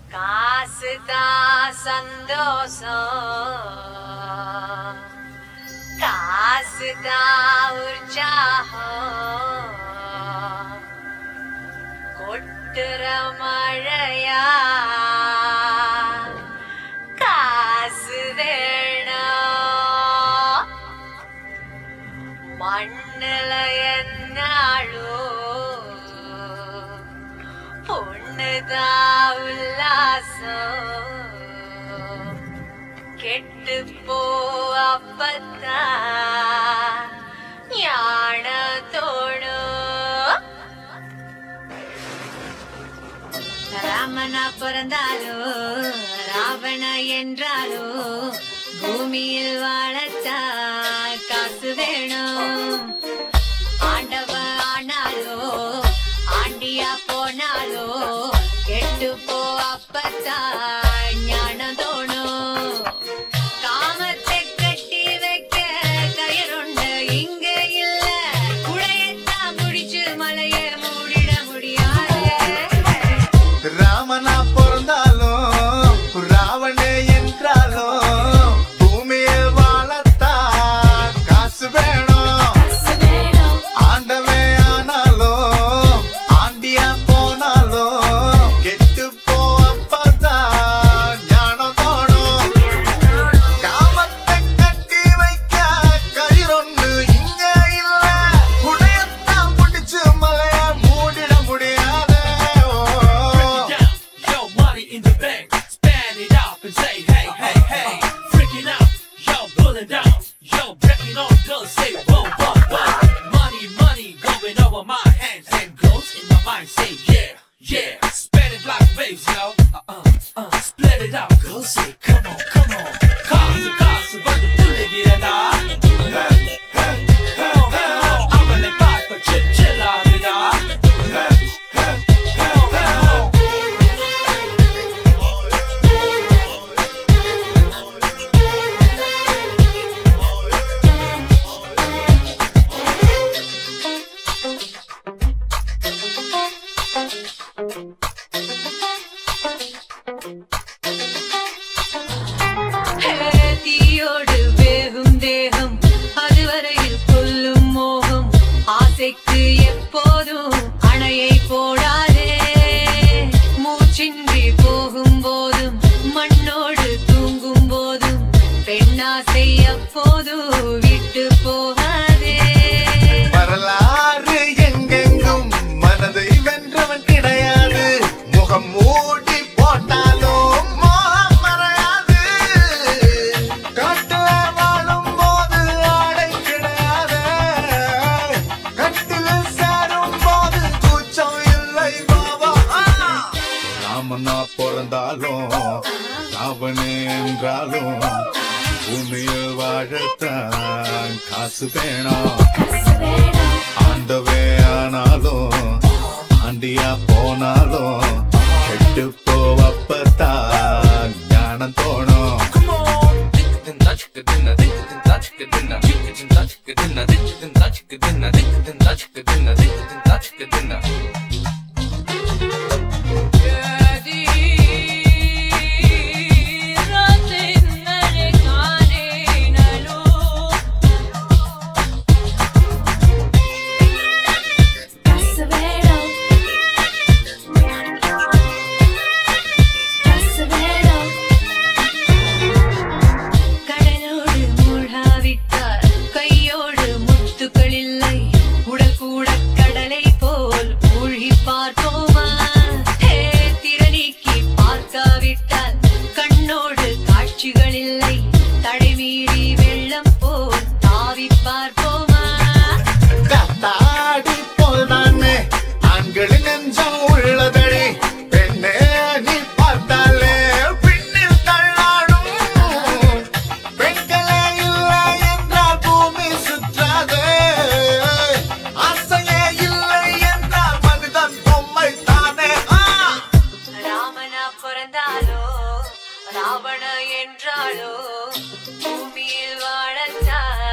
காசுதா சந்தோஷம், காசுதா உற்சாகம், கொட்டுற மழையா காசு வேணும், மண்ணுல என்னாளோ பொண்ணுதா உல்லாசம், கெட்டு போ அப்பத்தா ஞான தோணும். ராமனா பிறந்தாலோ ராவண என்றாலோ பூமியில் வாழத்தா காசு வேணும், ஆண்டவ ஆனாலோ ஆண்டியா போனாலோ கெட்டு போ அப்பத்தா ஞானம் தோணும். காமத்தை கட்டி வைக்க கயருண்டு இங்க இல்ல, குடையத்தான் முடிச்சு மலைய மூடிட முடியாது. ராமனா பிறந்தாலும் ராவணே என்றாலும் பூமியில் வாழத்தான் காசு வேணும், ஆண்டவே ஆனாலும் ஆண்டியா போனாலும் கெட்டு போ அப்பதான் ஞானம் தோணும். காமத்தை கட்டி வைக்க கயிறொன்னு இங்க இல்ல, குடையத்தான் பிடிச்சு மலைய மூடிட முடியாது. Yo, money in the bank, stand it up and say hey, hey, hey. Freaking out, yo, pulling down, yo, breaking on girls, say boom, boom, boom. Money, money going over my hands and goes in my mind, say yeah, yeah. Spread it like waves, yo. Split it out, go say come on, come on. Cause, but the bullet get it out. I'm gonna buy for chill out it out. தீயோடு வேகும் தேகம் அதுவரையில் கொல்லும் மோகம், ஆசைக்கு எப்போதும் அணையை போடாதே. மூச்சின்றி போகும் போதும் மண்ணோடு தூங்கும் போதும் பெண்ணாசை எப்போதும் விட்டு போகாதே. வரலாறு எங்கெங்கும் மனதை வென்றவன் கிடையாது, முகம் மூடி போட்டாலும் மோகம் மறையாது. காட்டுல வாழும் போது ஆடை கிடையாது, கட்டில சேரும் போது கூச்சம் இல்லை பாபா. ராமனா பிறந்தாலும் ராவணே என்றாலும் பூமியில் வாழத்தான் காசு வேணும், ஆண்டவே ஆனாலும் ஆண்டியா போனாலும் கெட்டு போவப்பத்தான் ஞானம் தோணும். கடலோடு மூழ்காவிட்டால் கையோடு முத்துக்கள் இல்லை, உடல் கூட கடலை போல் மூழ்கி பார்ப்போமா. திறனீக்கி பார்க்காவிட்டால் கண்ணோடு காட்சிகள் இல்லை, தடை மீறி வெள்ளம் போல் தாவி பார்ப்போமா. கத்தாடி போல்தானே ஆண்களின் நெஞ்சம் உள்ளதடி, பெண்ணே நீ பார்த்தாலே பின்னில் தள்ளாடும். பெண்களே இல்லை என்றால் பூமி சுற்றாது, ஆசையே இல்லை என்றால் மனிதன் பொம்மை தானே. ராமனா பிறந்தாலோ ராவண என்றாலோ பூமியில் வாழத்தான்